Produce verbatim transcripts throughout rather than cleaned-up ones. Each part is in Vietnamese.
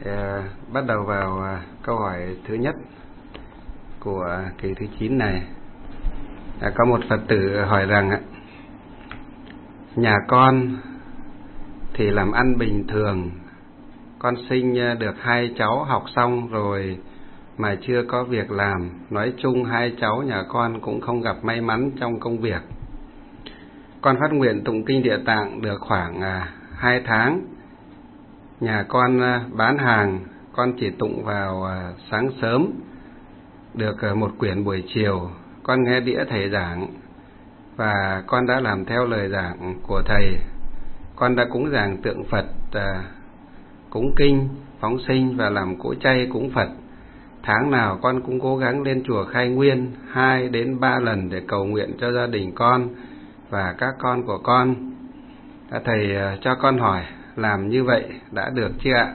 À, bắt đầu vào à, câu hỏi thứ nhất của kỳ thứ chín này. À, có một Phật tử hỏi rằng á, nhà con thì làm ăn bình thường, con sinh được hai cháu học xong rồi mà chưa có việc làm. Nói chung hai cháu nhà con cũng không gặp may mắn trong công việc. Con phát nguyện tụng kinh Địa Tạng được khoảng à, hai tháng. Nhà con à, bán hàng, con chỉ tụng vào à, sáng sớm, được à, một quyển buổi chiều. Con nghe đĩa thầy giảng và con đã làm theo lời giảng của thầy. Con đã cúng dường tượng Phật, à, cúng kinh, phóng sinh và làm cỗ chay cúng Phật. Tháng nào con cũng cố gắng lên chùa Khai Nguyên hai đến ba lần để cầu nguyện cho gia đình con và các con của con. Thầy cho con hỏi, làm như vậy đã được chưa ạ?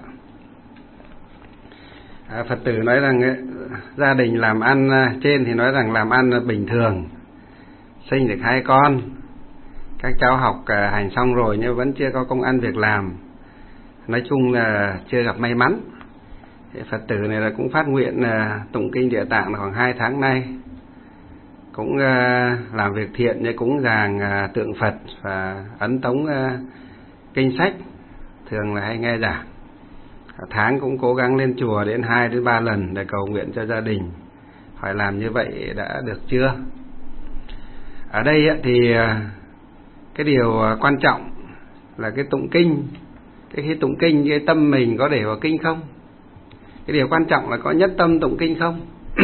À, Phật tử nói rằng ấy, gia đình làm ăn trên thì nói rằng làm ăn bình thường, sinh được hai con, các cháu học hành xong rồi nhưng vẫn chưa có công ăn việc làm. Nói chung là chưa gặp may mắn. Phật tử này là cũng phát nguyện uh, tụng kinh Địa Tạng khoảng hai tháng nay, cũng uh, làm việc thiện như cúng dường uh, tượng Phật và ấn tống uh, kinh sách, thường là hay nghe giảng. Tháng cũng cố gắng lên chùa đến hai đến ba lần để cầu nguyện cho gia đình. Hỏi làm như vậy đã được chưa? Ở đây uh, thì uh, cái điều uh, quan trọng là cái tụng kinh. Cái khi tụng kinh, cái tâm mình có để vào kinh không? Cái điều quan trọng là có nhất tâm tụng kinh không?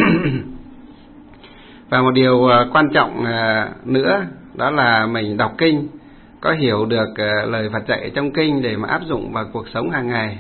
Và một điều quan trọng nữa đó là mình đọc kinh có hiểu được lời Phật dạy trong kinh để mà áp dụng vào cuộc sống hàng ngày,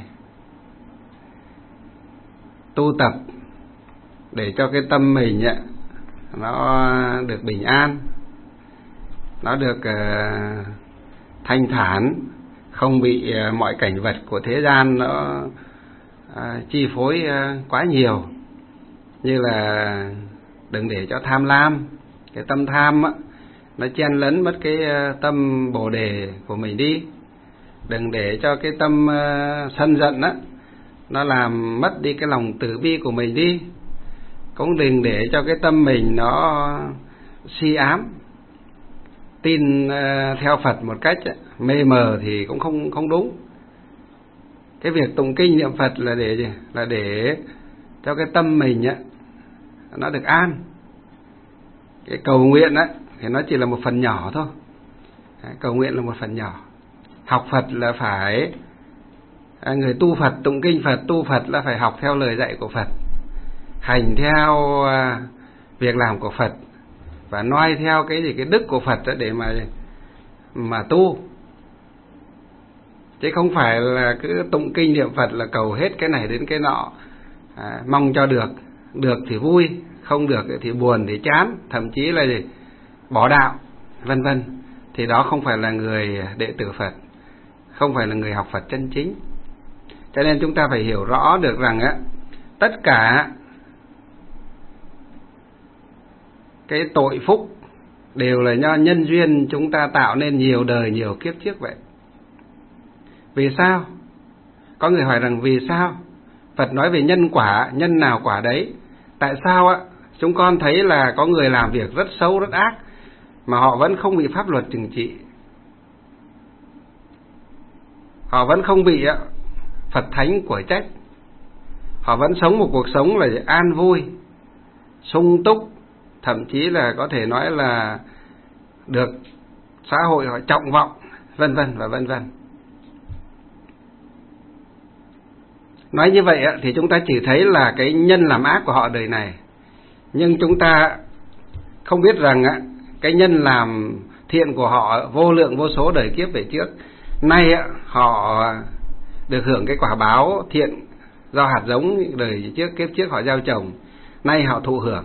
tu tập để cho cái tâm mình nó được bình an, nó được thanh thản, không bị mọi cảnh vật của thế gian nó À, chi phối à, quá nhiều. Như là đừng để cho tham lam, cái tâm tham á, nó chen lấn mất cái à, tâm bồ đề của mình đi. Đừng để cho cái tâm à, sân giận á, nó làm mất đi cái lòng từ bi của mình đi. Cũng đừng để cho cái tâm mình nó si ám, tin à, theo Phật một cách á, mê mờ thì cũng không không đúng. Cái việc tụng kinh niệm Phật là để gì? Là để cho cái tâm mình á nó được an. Cái cầu nguyện á thì nó chỉ là một phần nhỏ thôi. Cầu nguyện là một phần nhỏ. Học Phật là phải, người tu Phật, tụng kinh Phật, tu Phật là phải học theo lời dạy của Phật, hành theo việc làm của Phật và noi theo cái gì cái đức của Phật để mà mà tu. Chứ không phải là cứ tụng kinh niệm Phật là cầu hết cái này đến cái nọ, à, mong cho được. Được thì vui, không được thì buồn, thì chán, thậm chí là gì? Bỏ đạo, vân vân. Thì đó không phải là người đệ tử Phật, không phải là người học Phật chân chính. Cho nên chúng ta phải hiểu rõ được rằng á, tất cả cái tội phúc đều là do nhân duyên chúng ta tạo nên nhiều đời nhiều kiếp trước vậy. Vì sao? Có người hỏi rằng vì sao? Phật nói về nhân quả, nhân nào quả đấy. Tại sao á? Chúng con thấy là có người làm việc rất xấu, rất ác mà họ vẫn không bị pháp luật trừng trị. Họ vẫn không bị Phật Thánh quở trách. Họ vẫn sống một cuộc sống là an vui, sung túc, thậm chí là có thể nói là được xã hội họ trọng vọng, vân vân và vân vân. Nói như vậy thì chúng ta chỉ thấy là cái nhân làm ác của họ đời này, nhưng chúng ta không biết rằng cái nhân làm thiện của họ vô lượng vô số đời kiếp về trước. Nay họ được hưởng cái quả báo thiện do hạt giống đời trước kiếp trước họ gieo trồng, nay họ thụ hưởng.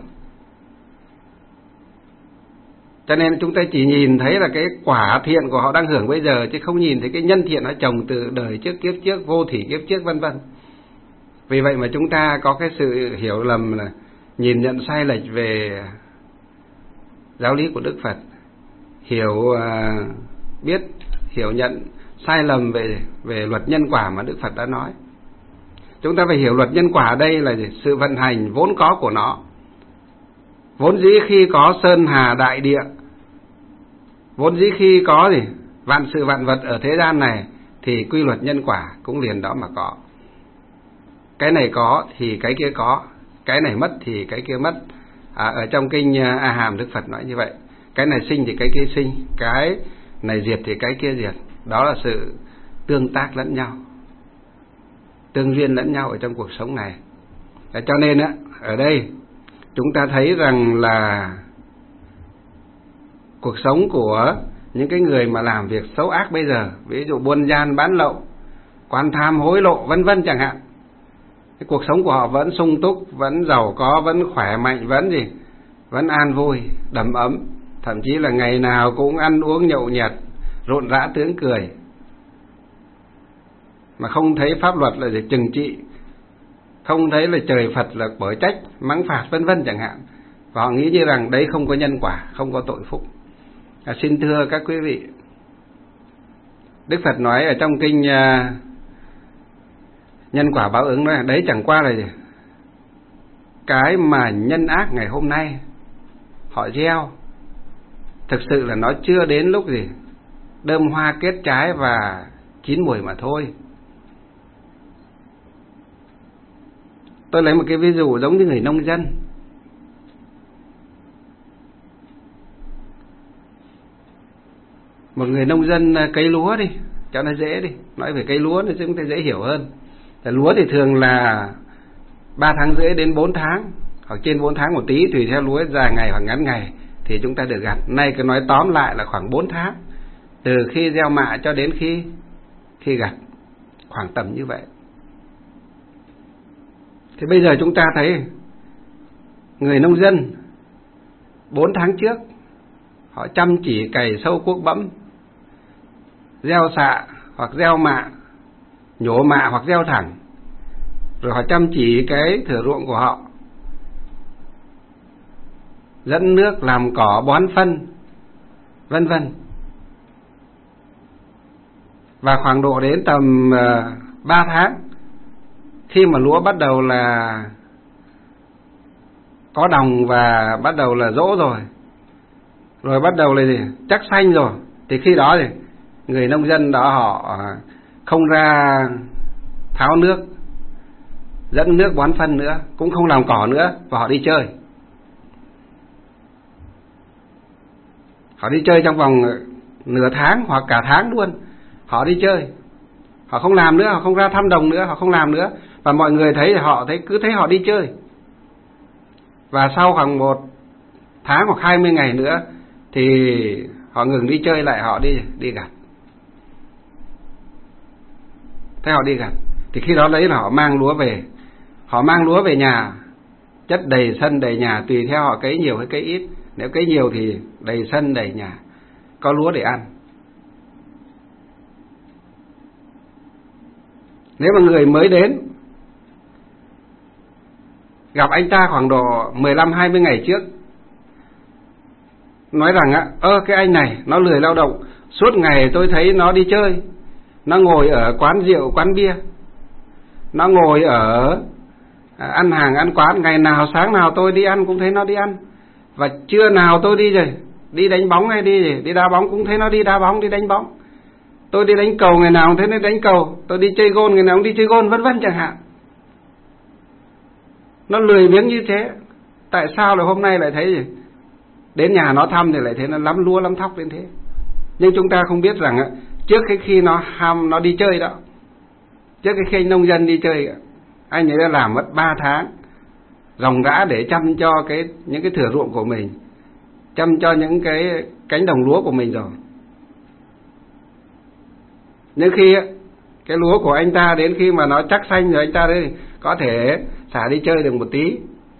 Cho nên chúng ta chỉ nhìn thấy là cái quả thiện của họ đang hưởng bây giờ, chứ không nhìn thấy cái nhân thiện họ trồng từ đời trước kiếp trước, vô thủy kiếp trước vân vân. Vì vậy mà chúng ta có cái sự hiểu lầm là nhìn nhận sai lệch về giáo lý của Đức Phật, hiểu uh, biết hiểu nhận sai lầm về về luật nhân quả mà Đức Phật đã nói. Chúng ta phải hiểu luật nhân quả ở đây là gì? Sự vận hành vốn có của nó. Vốn dĩ khi có sơn hà đại địa, vốn dĩ khi có gì? Vạn sự vạn vật ở thế gian này, thì quy luật nhân quả cũng liền đó mà có. Cái này có thì cái kia có, cái này mất thì cái kia mất. À, ở trong kinh A Hàm Đức Phật nói như vậy. Cái này sinh thì cái kia sinh, cái này diệt thì cái kia diệt. Đó là sự tương tác lẫn nhau, tương duyên lẫn nhau ở trong cuộc sống này. Để cho nên á, ở đây chúng ta thấy rằng là cuộc sống của những cái người mà làm việc xấu ác bây giờ, ví dụ buôn gian bán lậu, quan tham hối lộ vân vân chẳng hạn, cái cuộc sống của họ vẫn sung túc, vẫn giàu có, vẫn khỏe mạnh, vẫn gì, vẫn an vui, đầm ấm, thậm chí là ngày nào cũng ăn uống nhậu nhẹt, rộn rã tiếng cười, mà không thấy pháp luật là để trừng trị, không thấy là trời Phật là bởi trách mắng phạt vân vân chẳng hạn, và họ nghĩ như rằng đấy không có nhân quả, không có tội phúc. À, xin thưa các quý vị, Đức Phật nói ở trong kinh uh, nhân quả báo ứng đó, đấy chẳng qua là gì? Cái mà nhân ác ngày hôm nay họ gieo, thực sự là nó chưa đến lúc gì đơm hoa kết trái và chín mùi mà thôi. Tôi lấy một cái ví dụ giống như người nông dân. Một người nông dân cấy lúa đi, cho nó dễ đi, nói về cây lúa thì chúng ta dễ hiểu hơn. Là lúa thì thường là ba tháng rưỡi đến bốn tháng, hoặc trên bốn tháng một tí, tùy theo lúa dài ngày hoặc ngắn ngày thì chúng ta được gặt. Nay cứ nói tóm lại là khoảng bốn tháng, từ khi gieo mạ cho đến khi khi gặt, khoảng tầm như vậy. Thì bây giờ chúng ta thấy người nông dân bốn tháng trước họ chăm chỉ cày sâu cuốc bẫm, gieo xạ hoặc gieo mạ, nhổ mạ hoặc gieo thẳng, rồi họ chăm chỉ cái thửa ruộng của họ, dẫn nước, làm cỏ, bón phân, vân vân. Và khoảng độ đến tầm ba tháng, khi mà lúa bắt đầu là có đồng và bắt đầu là rỗ rồi, rồi bắt đầu là gì? Chắc xanh rồi, thì khi đó thì người nông dân đó họ không ra tháo nước, dẫn nước, bón phân nữa, cũng không làm cỏ nữa, và họ đi chơi. Họ đi chơi trong vòng nửa tháng hoặc cả tháng luôn. Họ đi chơi, họ không làm nữa, họ không ra thăm đồng nữa, họ không làm nữa. Và mọi người thấy thì họ thấy cứ thấy họ đi chơi. Và sau khoảng một tháng hoặc hai mươi ngày nữa thì họ ngừng đi chơi lại, họ đi đi gặt. Thế họ đi gặt, thì khi đó đấy là họ mang lúa về. Họ mang lúa về nhà, chất đầy sân đầy nhà, tùy theo họ cấy nhiều hay cấy ít. Nếu cấy nhiều thì đầy sân đầy nhà, có lúa để ăn. Nếu mà người mới đến gặp anh ta khoảng độ mười lăm hai mươi ngày trước, nói rằng á, ơ cái anh này nó lười lao động, suốt ngày tôi thấy nó đi chơi, nó ngồi ở quán rượu, quán bia, nó ngồi ở ăn hàng, ăn quán, ngày nào sáng nào tôi đi ăn cũng thấy nó đi ăn, và trưa nào tôi đi rồi, đi đánh bóng hay đi gì, đi đá bóng cũng thấy nó đi đá bóng, đi đánh bóng. Tôi đi đánh cầu ngày nào cũng thấy nó đánh cầu, tôi đi chơi gôn ngày nào cũng đi chơi gôn, vân vân chẳng hạn. Nó lười biếng như thế, tại sao lại hôm nay lại thấy gì? Đến nhà nó thăm thì lại thấy nó lắm lúa lắm thóc đến thế. Nhưng chúng ta không biết rằng trước cái khi nó ham nó đi chơi đó, trước cái khi anh nông dân đi chơi, anh ấy đã làm mất ba tháng ròng rã để chăm cho cái những cái thửa ruộng của mình, chăm cho những cái cánh đồng lúa của mình rồi. Nhưng khi cái lúa của anh ta đến khi mà nó chắc xanh rồi, anh ta đấy có thể xả đi chơi được một tí.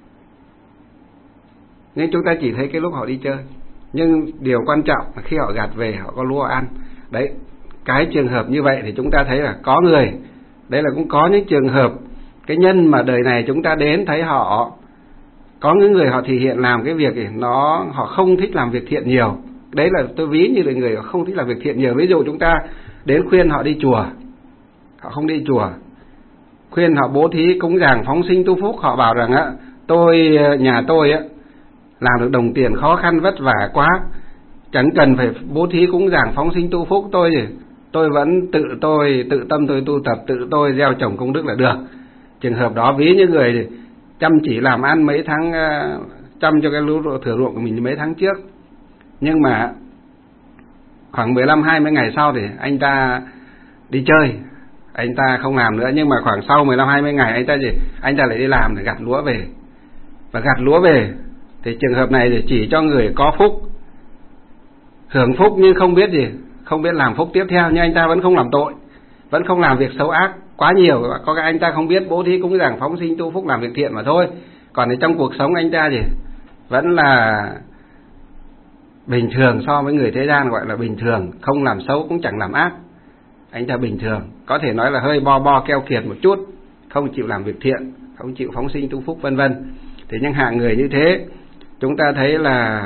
Nhưng chúng ta chỉ thấy cái lúc họ đi chơi. Nhưng điều quan trọng là khi họ gặt về họ có lúa ăn. Đấy, cái trường hợp như vậy thì chúng ta thấy là có người, đây là cũng có những trường hợp cái nhân mà đời này chúng ta đến thấy họ, có những người họ thể hiện làm cái việc thì nó họ không thích làm việc thiện nhiều. Đấy là tôi ví như là người họ không thích làm việc thiện nhiều. Ví dụ chúng ta đến khuyên họ đi chùa, họ không đi chùa. khuyên họ bố thí cúng dường phóng sinh tu phúc, họ bảo rằng á, tôi nhà tôi á làm được đồng tiền khó khăn vất vả quá, chẳng cần phải bố thí cúng dường phóng sinh tu phúc, tôi tôi vẫn tự tôi tự tâm tôi tu tập, tự tôi gieo trồng công đức là được. Trường hợp đó ví như người chăm chỉ làm ăn mấy tháng, chăm cho cái lúa thừa ruộng của mình mấy tháng trước, nhưng mà khoảng mười lăm hai mươi ngày sau thì anh ta đi chơi, anh ta không làm nữa, nhưng mà khoảng sau mười lăm hai mươi ngày anh ta gì anh ta lại đi làm để gặt lúa về. Và gặt lúa về thì trường hợp này thì chỉ cho người có phúc, hưởng phúc nhưng không biết gì, không biết làm phúc tiếp theo, nhưng anh ta vẫn không làm tội, vẫn không làm việc xấu ác quá nhiều. Có cái anh ta không biết bố thí cúng dường phóng sinh tu phúc làm việc thiện mà thôi. Còn thì trong cuộc sống anh ta gì vẫn là bình thường, so với người thế gian gọi là bình thường, không làm xấu cũng chẳng làm ác. Anh ta bình thường, có thể nói là hơi bo bo keo kiệt một chút, không chịu làm việc thiện, không chịu phóng sinh tu phúc vân vân. Thì những hạng người như thế chúng ta thấy là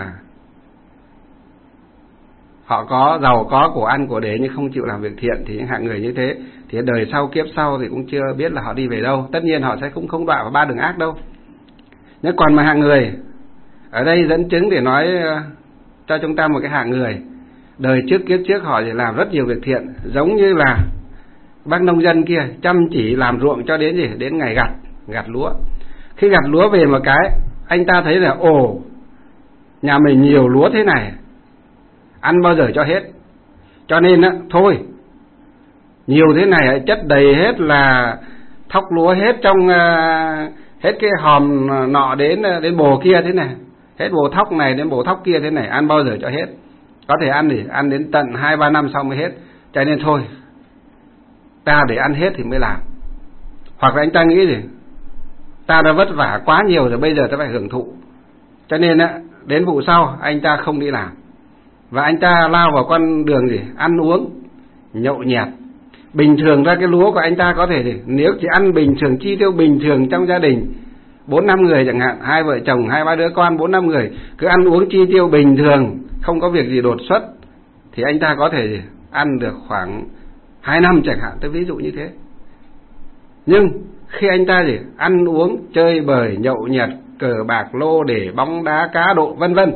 họ có giàu có của ăn của để nhưng không chịu làm việc thiện, thì những hạng người như thế thì đời sau kiếp sau thì cũng chưa biết là họ đi về đâu. Tất nhiên họ sẽ cũng không đọa vào ba đường ác đâu. Nhưng còn mà hạng người ở đây dẫn chứng để nói cho chúng ta một cái hạng người đời trước kiếp trước họ chỉ làm rất nhiều việc thiện, giống như là bác nông dân kia chăm chỉ làm ruộng cho đến gì đến ngày gặt gặt lúa. Khi gặt lúa về một cái anh ta thấy là ồ, nhà mình nhiều lúa thế này, ăn bao giờ cho hết, cho nên á thôi nhiều thế này chất đầy hết là thóc lúa hết trong uh, hết cái hòm nọ đến đến bồ kia thế này, hết bồ thóc này đến bồ thóc kia thế này, ăn bao giờ cho hết, có thể ăn thì ăn đến tận hai ba năm sau mới hết, cho nên thôi ta để ăn hết thì mới làm. Hoặc là anh ta nghĩ gì ta đã vất vả quá nhiều rồi, bây giờ ta phải hưởng thụ, cho nên á đến vụ sau anh ta không đi làm và anh ta lao vào con đường gì ăn uống nhậu nhẹt. Bình thường ra cái lúa của anh ta có thể thì nếu chỉ ăn bình thường, chi tiêu bình thường trong gia đình bốn năm người chẳng hạn, hai vợ chồng hai ba đứa con bốn năm người cứ ăn uống chi tiêu bình thường, không có việc gì đột xuất, thì anh ta có thể ăn được khoảng hai năm chẳng hạn, tôi ví dụ như thế. Nhưng khi anh ta gì ăn uống chơi bời nhậu nhẹt, cờ bạc lô để bóng đá cá độ vân vân,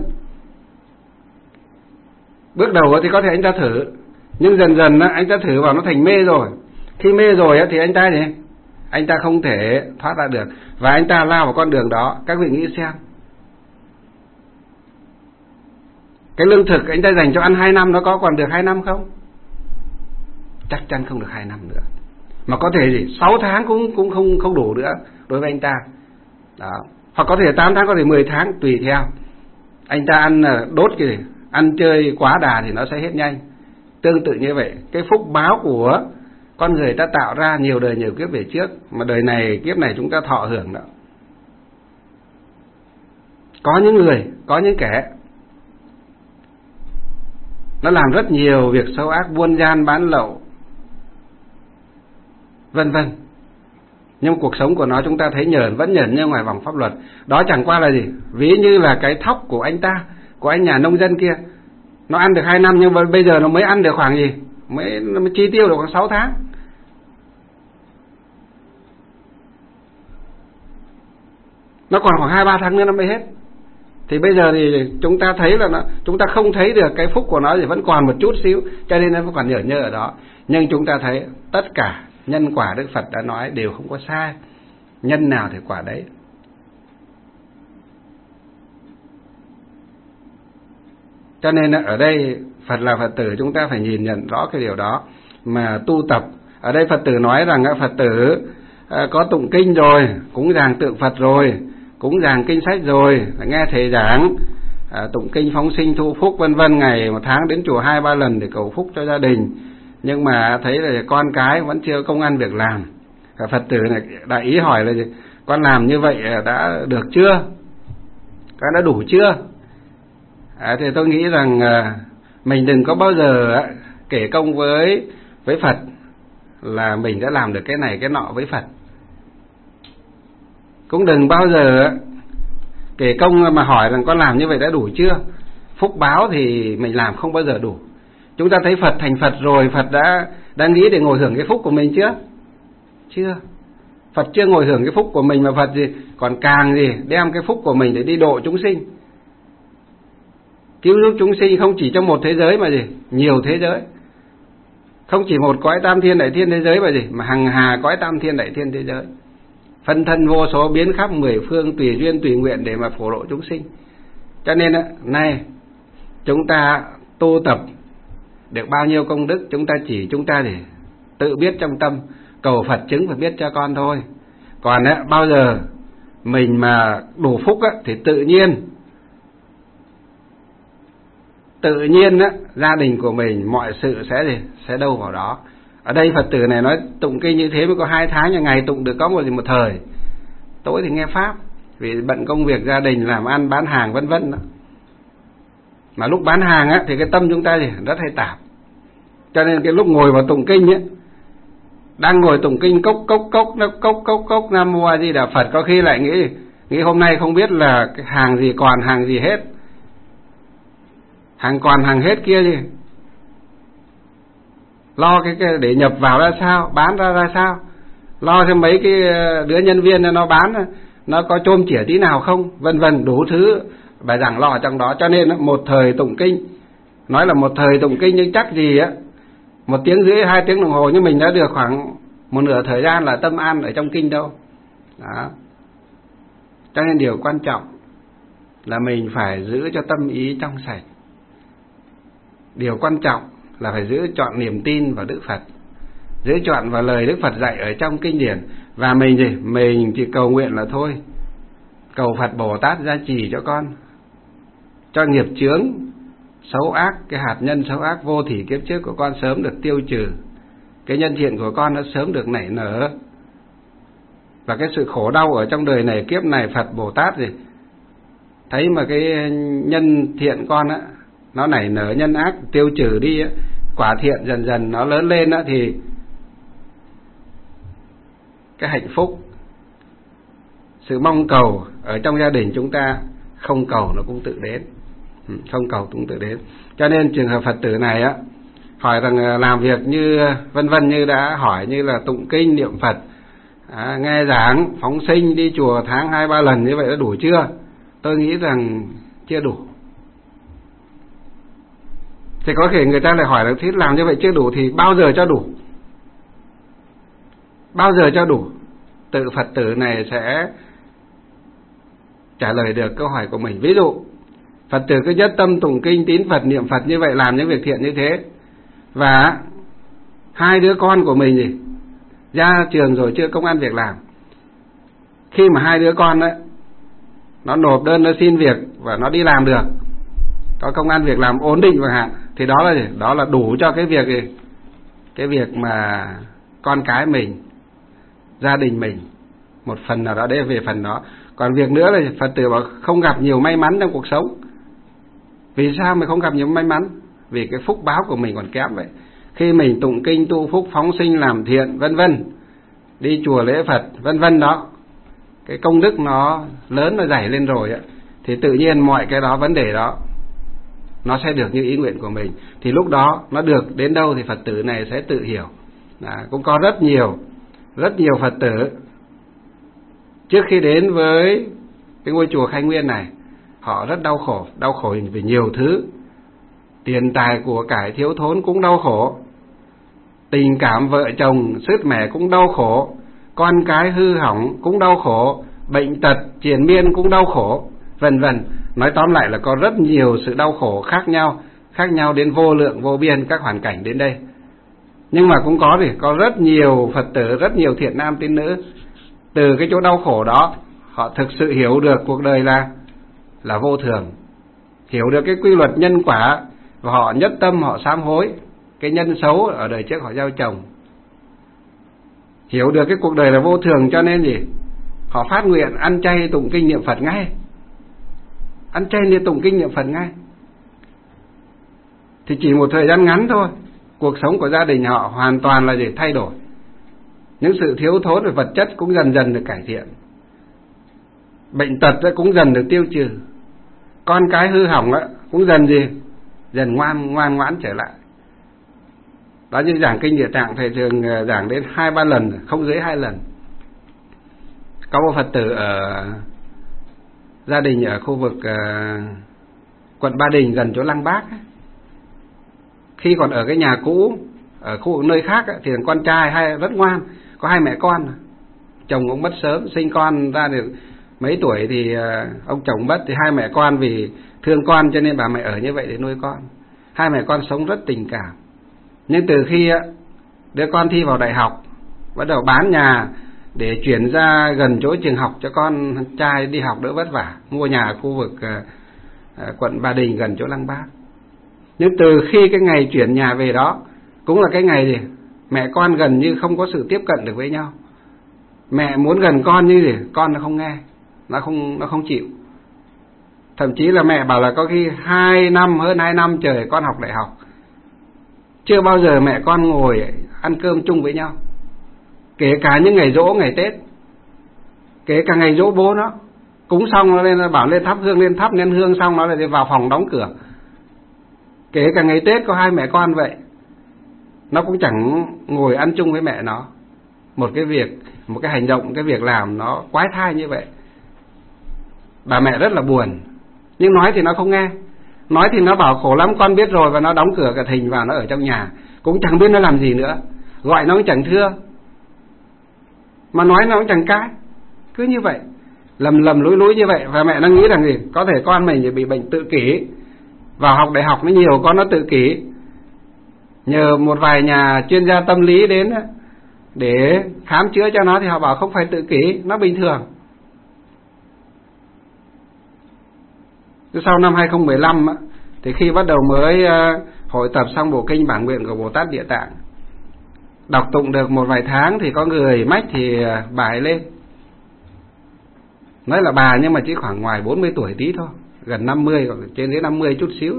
bước đầu thì có thể anh ta thử, nhưng dần dần anh ta thử vào nó thành mê rồi. Khi mê rồi thì anh ta gì anh ta không thể thoát ra được, và anh ta lao vào con đường đó. Các vị nghĩ xem, cái lương thực anh ta dành cho ăn hai năm nó có còn được hai năm không? Chắc chắn không được hai năm nữa, mà có thể gì sáu tháng cũng cũng không không đủ nữa đối với anh ta đó. Hoặc có thể tám tháng, có thể mười tháng, tùy theo. Anh ta ăn đốt cái gì, ăn chơi quá đà thì nó sẽ hết nhanh. Tương tự như vậy, cái phúc báo của con người ta tạo ra nhiều đời nhiều kiếp về trước, mà đời này kiếp này chúng ta thọ hưởng đó. Có những người, có những kẻ nó làm rất nhiều việc xấu ác, buôn gian bán lậu vân vân, nhưng cuộc sống của nó chúng ta thấy nhởn, vẫn nhởn như ngoài vòng pháp luật. Đó chẳng qua là gì, ví như là cái thóc của anh ta, của anh nhà nông dân kia, nó ăn được hai năm nhưng mà bây giờ nó mới ăn được khoảng gì, mới, nó mới chi tiêu được khoảng sáu tháng. Nó còn khoảng hai ba tháng nữa nó mới hết. Thì bây giờ thì chúng ta thấy là nó, chúng ta không thấy được cái phúc của nó thì vẫn còn một chút xíu, cho nên nó vẫn còn nhở nhơ ở đó. Nhưng chúng ta thấy tất cả nhân quả Đức Phật đã nói đều không có sai, nhân nào thì quả đấy. Cho nên ở đây Phật là Phật tử, chúng ta phải nhìn nhận rõ cái điều đó mà tu tập. Ở đây Phật tử nói rằng Phật tử có tụng kinh rồi, cúng dường tượng Phật rồi, cúng dường kinh sách rồi, nghe thầy giảng, tụng kinh phóng sinh thu phúc vân vân, ngày một tháng đến chùa hai ba lần để cầu phúc cho gia đình, nhưng mà thấy là con cái vẫn chưa công ăn việc làm. Phật tử này đại ý hỏi là gì? Con làm như vậy đã được chưa? Con đã đủ chưa? À, thì tôi nghĩ rằng à, mình đừng có bao giờ à, kể công với với Phật là mình đã làm được cái này cái nọ với Phật. Cũng đừng bao giờ à, kể công mà hỏi rằng con làm như vậy đã đủ chưa? Phúc báo thì mình làm không bao giờ đủ. Chúng ta thấy Phật thành Phật rồi, Phật đã đã nghĩ để ngồi hưởng cái phúc của mình chưa? Chưa. Phật chưa ngồi hưởng cái phúc của mình mà Phật gì còn càng gì đem cái phúc của mình để đi độ chúng sinh, cứu giúp chúng sinh không chỉ trong một thế giới mà gì nhiều thế giới, không chỉ một cõi tam thiên đại thiên thế giới mà gì mà hằng hà cõi tam thiên đại thiên thế giới, phân thân vô số biến khắp mười phương tùy duyên tùy nguyện để mà phổ độ chúng sinh. Cho nên này chúng ta tu tập được bao nhiêu công đức, chúng ta chỉ chúng ta để tự biết trong tâm, cầu Phật chứng phải biết cho con thôi. Còn á, bao giờ mình mà đủ phúc á, thì tự nhiên tự nhiên á, gia đình của mình mọi sự sẽ gì sẽ đâu vào đó. Ở đây Phật tử này nói tụng kinh như thế mới có hai tháng, nhà ngày tụng được có một một thời, tối thì nghe pháp vì bận công việc gia đình, làm ăn bán hàng vân vân đó. Mà lúc bán hàng á thì cái tâm chúng ta gì rất hay tạp, cho nên cái lúc ngồi vào tụng kinh ấy, đang ngồi tụng kinh cốc cốc cốc nó cốc cốc cốc Nam Mô A Di Đà Phật, có khi lại nghĩ nghĩ hôm nay không biết là cái hàng gì còn hàng gì hết, hàng còn hàng hết kia gì, lo cái, cái để nhập vào ra sao, bán ra ra sao, lo cho mấy cái đứa nhân viên nó bán nó có chôm chĩa tí nào không, vân vân, đủ thứ bài giảng lo ở trong đó. Cho nên một thời tụng kinh, nói là một thời tụng kinh nhưng chắc gì á một tiếng rưỡi hai tiếng đồng hồ nhưng mình đã được khoảng một nửa thời gian là tâm an ở trong kinh đâu đó. Cho nên điều quan trọng là mình phải giữ cho tâm ý trong sạch. Điều quan trọng là phải giữ trọn niềm tin vào Đức Phật, giữ trọn vào lời Đức Phật dạy ở trong kinh điển. Và mình gì mình chỉ cầu nguyện là thôi, cầu Phật Bồ Tát gia trì cho con, cho nghiệp chướng xấu ác, cái hạt nhân xấu ác vô thỉ kiếp trước của con sớm được tiêu trừ, cái nhân thiện của con nó sớm được nảy nở, và cái sự khổ đau ở trong đời này kiếp này Phật Bồ Tát gì thấy mà cái nhân thiện con á nó nảy nở, nhân ác tiêu trừ đi á, quả thiện dần dần nó lớn lên á, thì cái hạnh phúc, sự mong cầu ở trong gia đình chúng ta không cầu nó cũng tự đến, không cầu cũng tự đến. Cho nên trường hợp Phật tử này á hỏi rằng làm việc như vân vân như đã hỏi, như là tụng kinh niệm Phật, à, nghe giảng phóng sinh, đi chùa tháng hai ba lần như vậy đã đủ chưa? Tôi nghĩ rằng chưa đủ. Thì có thể người ta lại hỏi là thế làm như vậy chưa đủ thì bao giờ cho đủ? Bao giờ cho đủ? Tự Phật tử này sẽ trả lời được câu hỏi của mình. Ví dụ Phật tử cứ nhất tâm tụng kinh tín Phật niệm Phật như vậy, làm những việc thiện như thế, và hai đứa con của mình gì ra trường rồi chưa công ăn việc làm, khi mà hai đứa con đấy nó nộp đơn nó xin việc và nó đi làm được, có công ăn việc làm ổn định chẳng hạn, thì đó là gì? Đó là đủ cho cái việc gì? Cái việc mà con cái mình, gia đình mình một phần nào đó để về phần đó. Còn việc nữa là Phật tử bảo không gặp nhiều may mắn trong cuộc sống. Vì sao mình không gặp nhiều may mắn? Vì cái phúc báo của mình còn kém vậy. Khi mình tụng kinh tu phúc phóng sinh làm thiện vân vân, đi chùa lễ Phật vân vân đó, cái công đức nó lớn nó dày lên rồi á, thì tự nhiên mọi cái đó, vấn đề đó nó sẽ được như ý nguyện của mình. Thì lúc đó nó được đến đâu thì Phật tử này sẽ tự hiểu. À, cũng có rất nhiều rất nhiều Phật tử trước khi đến với cái ngôi chùa Khai Nguyên này, họ rất đau khổ, đau khổ vì nhiều thứ. Tiền tài của cải thiếu thốn cũng đau khổ, tình cảm vợ chồng sứt mẻ cũng đau khổ, con cái hư hỏng cũng đau khổ, bệnh tật triền miên cũng đau khổ, vân vân. Nói tóm lại là có rất nhiều sự đau khổ khác nhau, khác nhau đến vô lượng vô biên các hoàn cảnh đến đây. Nhưng mà cũng có thì có rất nhiều Phật tử, rất nhiều thiện nam tín nữ, từ cái chỗ đau khổ đó họ thực sự hiểu được cuộc đời là là vô thường, hiểu được cái quy luật nhân quả, và họ nhất tâm họ sám hối cái nhân xấu ở đời trước họ gieo trồng, hiểu được cái cuộc đời là vô thường, cho nên gì họ phát nguyện ăn chay tụng kinh niệm Phật ngay, ăn chay niệm tụng kinh niệm Phật ngay. Thì chỉ một thời gian ngắn thôi, cuộc sống của gia đình họ hoàn toàn là gì thay đổi, những sự thiếu thốn về vật chất cũng dần dần được cải thiện, bệnh tật cũng dần được tiêu trừ, con cái hư hỏng cũng dần gì dần ngoan ngoan ngoãn trở lại. Đó, như giảng kinh Địa Tạng thầy thường giảng đến hai ba lần, không dưới hai lần. có một Phật tử ở gia đình ở khu vực uh, quận Ba Đình gần chỗ Lăng Bác ấy. Khi còn ở cái nhà cũ ở khu vực nơi khác ấy, thì con trai hay rất ngoan, có hai mẹ con, chồng cũng mất sớm, sinh con ra được mấy tuổi thì uh, ông chồng mất, thì hai mẹ con vì thương con cho nên bà mẹ ở như vậy để nuôi con. Hai mẹ con sống rất tình cảm. Nhưng từ khi uh, đứa con thi vào đại học, bắt đầu bán nhà để chuyển ra gần chỗ trường học cho con trai đi học đỡ vất vả, mua nhà ở khu vực uh, uh, quận Ba Đình gần chỗ Lăng Bác. Nhưng từ khi cái ngày chuyển nhà về đó cũng là cái ngày gì mẹ con gần như không có sự tiếp cận được với nhau. Mẹ muốn gần con như gì con nó không nghe, nó không nó không chịu. Thậm chí là mẹ bảo là có khi hai năm hơn hai năm trời con học đại học, chưa bao giờ mẹ con ngồi ăn cơm chung với nhau. Kể cả những ngày giỗ, ngày Tết, kể cả ngày giỗ bố nó cúng xong nó lên nó bảo lên thắp hương, lên thắp nén hương xong nó lại vào phòng đóng cửa. Kể cả ngày Tết có hai mẹ con vậy, nó cũng chẳng ngồi ăn chung với mẹ nó. Một cái việc, một cái hành động, cái việc làm nó quái thai như vậy. Bà mẹ rất là buồn, nhưng nói thì nó không nghe. Nói thì nó bảo khổ lắm con biết rồi, và nó đóng cửa cả thình vào, nó ở trong nhà, cũng chẳng biết nó làm gì nữa. Gọi nó cũng chẳng thưa, mà nói nó cũng chẳng cãi. Cứ như vậy, lầm lầm lúi lúi như vậy. Và mẹ nó nghĩ rằng gì có thể con mình bị bệnh tự kỷ, vào học đại học nó nhiều con nó tự kỷ. Nhờ một vài nhà chuyên gia tâm lý đến để khám chữa cho nó thì họ bảo không phải tự kỷ, nó bình thường. Sau năm hai không một năm thì khi bắt đầu mới hội tập xong bộ kinh bản nguyện của Bồ Tát Địa Tạng, đọc tụng được một vài tháng thì có người mách thì bà ấy lên. Nói là bà nhưng mà chỉ khoảng ngoài bốn mươi tuổi tí thôi, gần năm mươi, trên dưới năm mươi chút xíu.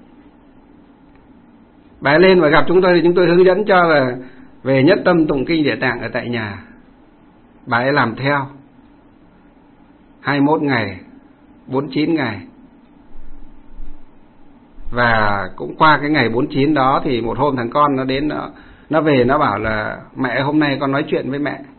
Bà ấy lên và gặp chúng tôi thì chúng tôi hướng dẫn cho là về nhất tâm tụng kinh Địa Tạng ở tại nhà. Bà ấy làm theo hai mươi mốt ngày, bốn mươi chín ngày. Và cũng qua cái ngày bốn mươi chín đó thì một hôm thằng con nó đến, nó, nó về nó bảo là mẹ hôm nay con nói chuyện với mẹ.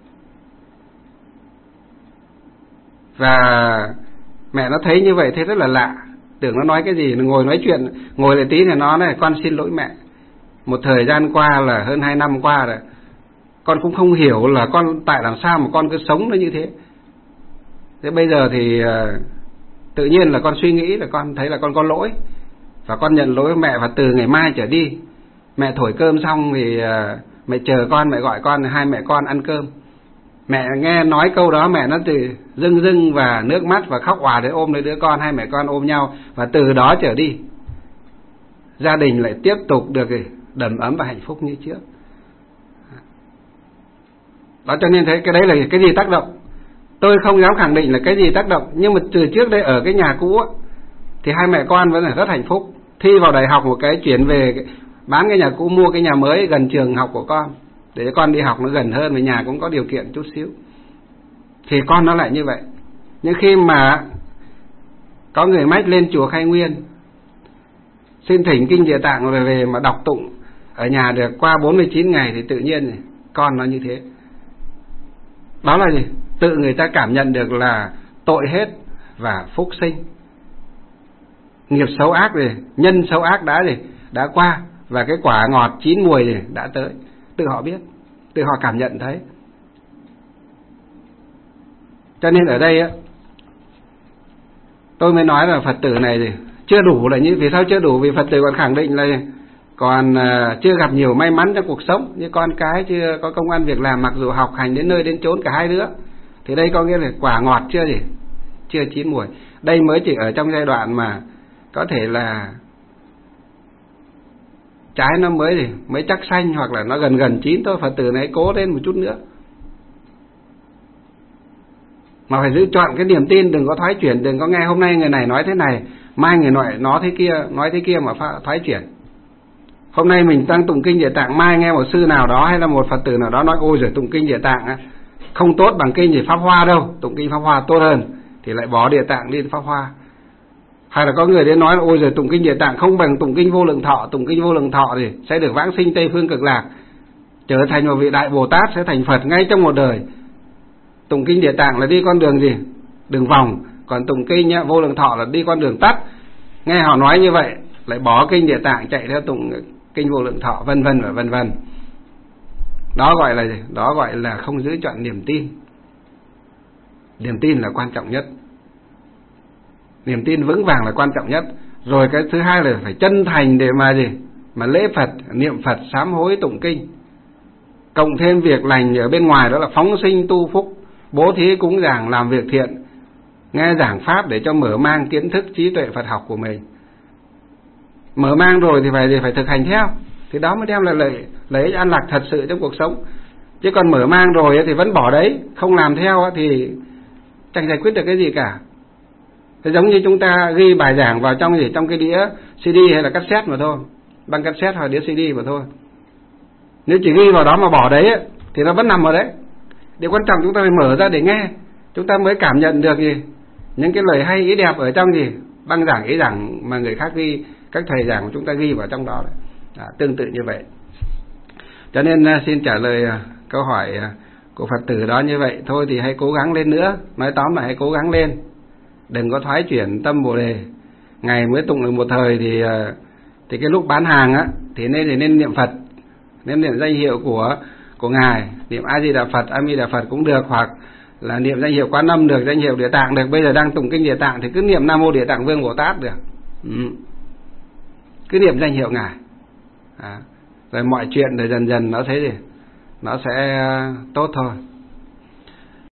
Và mẹ nó thấy như vậy thấy rất là lạ, tưởng nó nói cái gì, nó ngồi nói chuyện, ngồi lại tí thì nó này con xin lỗi mẹ. Một thời gian qua là hơn hai năm qua rồi, con cũng không hiểu là con tại làm sao mà con cứ sống nó như thế. Thế bây giờ thì uh, tự nhiên là con suy nghĩ là con thấy là con có lỗi, và con nhận lỗi với mẹ. Và từ ngày mai trở đi, mẹ thổi cơm xong thì uh, mẹ chờ con, mẹ gọi con, hai mẹ con ăn cơm. Mẹ nghe nói câu đó mẹ nó từ rưng rưng và nước mắt và khóc òa để ôm lấy đứa con, hai mẹ con ôm nhau. Và từ đó trở đi gia đình lại tiếp tục được đầm ấm và hạnh phúc như trước. Đó, cho nên thấy cái đấy là cái gì tác động, tôi không dám khẳng định là cái gì tác động. Nhưng mà từ trước đây ở cái nhà cũ á, thì hai mẹ con vẫn là rất hạnh phúc. Thi vào đại học một cái, chuyển về bán cái nhà cũ, mua cái nhà mới gần trường học của con, để cho con đi học nó gần hơn, và nhà cũng có điều kiện chút xíu. Thì con nó lại như vậy. Nhưng khi mà có người mách lên chùa Khai Nguyên xin thỉnh kinh Địa Tạng rồi về mà đọc tụng ở nhà được qua bốn mươi chín ngày thì tự nhiên con nó như thế. Đó là gì? Tự người ta cảm nhận được là tội hết và phúc sinh, nghiệp xấu ác rồi, nhân xấu ác đã gì đã qua, và cái quả ngọt chín mùi gì đã tới. Tự họ biết, tự họ cảm nhận thấy. Cho nên ở đây á, tôi mới nói là Phật tử này thì chưa đủ là như. Vì sao chưa đủ? Vì Phật tử còn khẳng định là còn uh, chưa gặp nhiều may mắn trong cuộc sống, như con cái chưa có công ăn việc làm, mặc dù học hành đến nơi đến chốn cả hai đứa. Thì đây có nghĩa là quả ngọt chưa gì chưa chín mùi. Đây mới chỉ ở trong giai đoạn mà có thể là trái nó mới gì mới chắc xanh, hoặc là nó gần gần chín thôi. Phật tử này cố lên một chút nữa, mà phải giữ chọn cái niềm tin, đừng có thoái chuyển. Đừng có nghe hôm nay người này nói thế này, mai người nọ nói thế kia, nói thế kia mà thoái chuyển. Hôm nay mình đang tụng kinh Địa Tạng, mai nghe một sư nào đó hay là một Phật tử nào đó nói ôi giời tụng kinh Địa Tạng á, không tốt bằng kinh gì Pháp Hoa đâu, tụng kinh Pháp Hoa tốt hơn, thì lại bỏ Địa Tạng đi Pháp Hoa. Hay là có người đến nói là ôi giời tụng kinh Địa Tạng không bằng tụng kinh Vô Lượng Thọ, tụng kinh Vô Lượng Thọ thì sẽ được vãng sinh Tây Phương Cực Lạc, trở thành một vị đại Bồ Tát, sẽ thành Phật ngay trong một đời. Tụng kinh Địa Tạng là đi con đường gì? Đường vòng. Còn tụng kinh nhá, Vô Lượng Thọ là đi con đường tắt. Nghe họ nói như vậy, lại bỏ kinh Địa Tạng chạy theo tụng kinh Vô Lượng Thọ, vân vân và vân vân. Đó gọi là gì? Đó gọi là không giữ trọn niềm tin. Niềm tin là quan trọng nhất. Niềm tin vững vàng là quan trọng nhất. Rồi cái thứ hai là phải chân thành để mà gì? Mà lễ Phật, niệm Phật, sám hối, tụng kinh. Cộng thêm việc lành ở bên ngoài, đó là phóng sinh tu phúc, bố thí cúng dường, làm việc thiện, nghe giảng pháp để cho mở mang kiến thức trí tuệ Phật học của mình. Mở mang rồi thì phải thì phải thực hành theo, thì đó mới đem lại lợi lợi ích an lạc thật sự trong cuộc sống. Chứ còn mở mang rồi thì vẫn bỏ đấy, không làm theo thì chẳng giải quyết được cái gì cả. Thế giống như chúng ta ghi bài giảng vào trong gì, trong cái đĩa xê đê hay là cassette mà thôi, băng cassette hoặc đĩa xê đê mà thôi. Nếu chỉ ghi vào đó mà bỏ đấy thì nó vẫn nằm ở đấy. Điều quan trọng chúng ta phải mở ra để nghe, chúng ta mới cảm nhận được gì những cái lời hay ý đẹp ở trong gì băng giảng ý giảng mà người khác ghi, các thầy giảng của chúng ta ghi vào trong đó đấy. À, tương tự như vậy. Cho nên xin trả lời câu hỏi của Phật tử đó như vậy. Thôi thì hãy cố gắng lên nữa. Nói tóm là hãy cố gắng lên, đừng có thoái chuyển tâm Bồ Đề. Ngày mới tụng được một thời thì thì cái lúc bán hàng á thì nên thì nên niệm Phật, nên niệm danh hiệu của của ngài, niệm A Di Đà Phật, A Di Đà Phật cũng được, hoặc là niệm danh hiệu Quan Âm được, danh hiệu Địa Tạng được. Bây giờ đang tụng kinh Địa Tạng thì cứ niệm Nam Mô Địa Tạng Vương Bồ Tát được. Ừ. Cứ niệm danh hiệu ngài. À, rồi mọi chuyện rồi dần dần nó thấy gì nó sẽ tốt thôi.